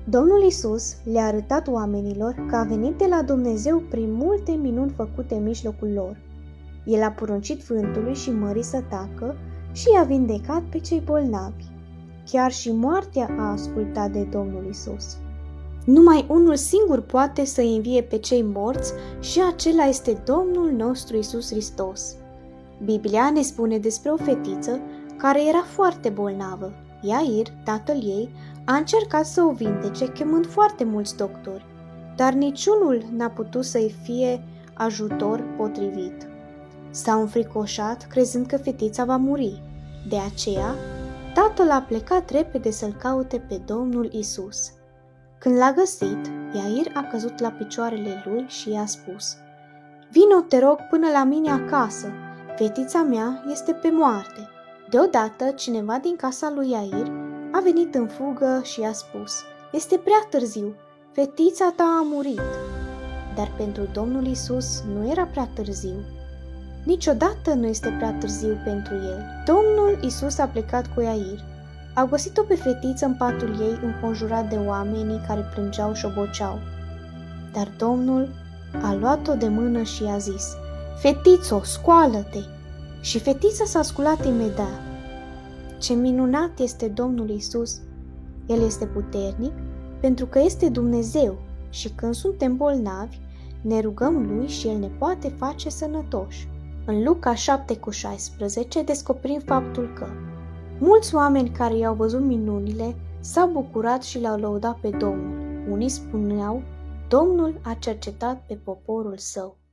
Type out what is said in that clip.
Domnul Iisus le-a arătat oamenilor că a venit de la Dumnezeu prin multe minuni făcute în mijlocul lor. El a poruncit vântului și mării să tacă și i-a vindecat pe cei bolnavi. Chiar și moartea a ascultat de Domnul Iisus. Numai unul singur poate să învie pe cei morți și acela este Domnul nostru Iisus Hristos. Biblia ne spune despre o fetiță care era foarte bolnavă. Iair, tatăl ei, a încercat să o vindece chemând foarte mulți doctori, dar niciunul n-a putut să-i fie ajutor potrivit. S-a înfricoșat crezând că fetița va muri. De aceea, tatăl a plecat repede să-l caute pe Domnul Iisus. Când l-a găsit, Iair a căzut la picioarele lui și i-a spus: „Vino, te rog, până la mine acasă. Fetița mea este pe moarte.” Deodată, cineva din casa lui Iair a venit în fugă și i-a spus: „Este prea târziu, fetița ta a murit.” Dar pentru Domnul Iisus nu era prea târziu. Niciodată nu este prea târziu pentru el. Domnul Iisus a plecat cu Iair. A găsit-o pe fetiță în patul ei, înconjurat de oamenii care plângeau și oboceau. Dar Domnul a luat-o de mână și i-a zis: „Fetițo, scoală-te!” Și fetița s-a sculat imediat. Ce minunat este Domnul Iisus! El este puternic pentru că este Dumnezeu și când suntem bolnavi, ne rugăm Lui și El ne poate face sănătoși. În Luca 7:16 descoperim faptul că mulți oameni care i-au văzut minunile s-au bucurat și l-au lăudat pe Domnul. Unii spuneau: „Domnul a cercetat pe poporul său.”